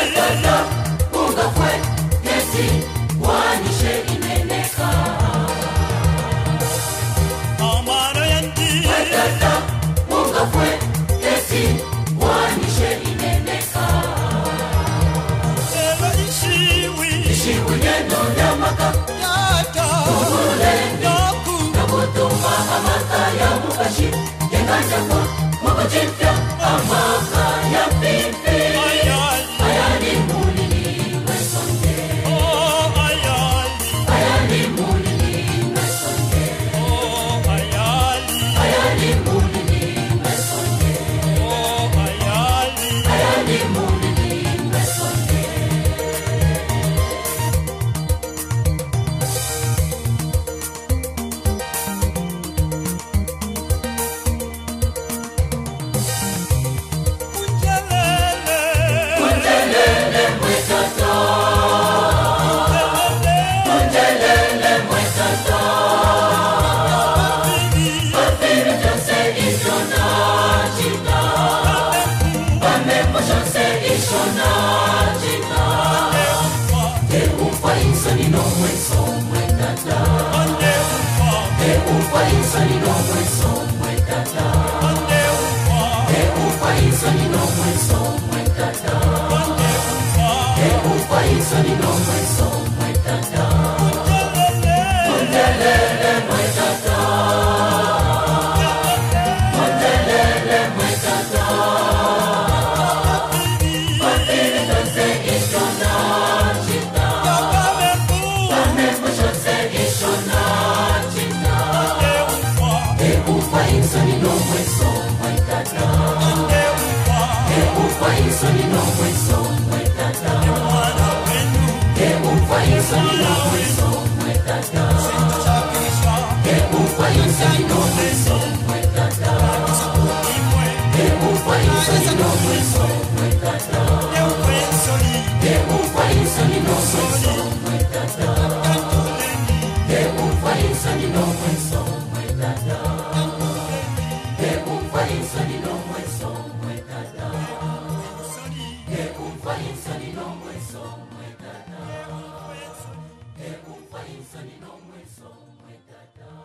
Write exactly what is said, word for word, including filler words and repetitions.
Matata, unga fue, nesi, wanishe imeneka. Amara yanti. Matata, unga fue, nesi, wanishe imeneka. Ela ishiwi. Ishiwi neno yamaka. Yata. Kukulende. Naku. Nakutuma amaka ya mukashi. Yenganja kwa mokojifya amaka ya pipi. Ayali. Ayali mulini wesonde. Oh ayali. Ayali mulini wesonde. Oh ayali. Ayali mulini wesonde. Oh ayali. Ayali mulini wesonde. Unjalele. Unjelele mwetata. Unjelele mwetata. Papiri jose ishona chita. Pamemo jose ishona chita. Te upa insani no mweso mwetata. Te upa insani no mweso mwetata. Te upa insani no mweso mwetata. Te upa insani no mweso mwetata. Unjelele mwetata. Unjelele mwetata. Papiri jose ishona chita. Pamemo jose ishona chita. Te upa insani no mweso mwetata. Te upa insani no mweso mwetata. Te upa insani no mweso mwetata. Te upa insani no mweso mwetata. Te upa insani no mweso mwetata. Te upa insani no mweso mwetata. Te upa insani no mweso mwetata. Te upa insani no mweso mwetata. Te upa insani no mweso mwetata. Te upa insani no mweso mwetata.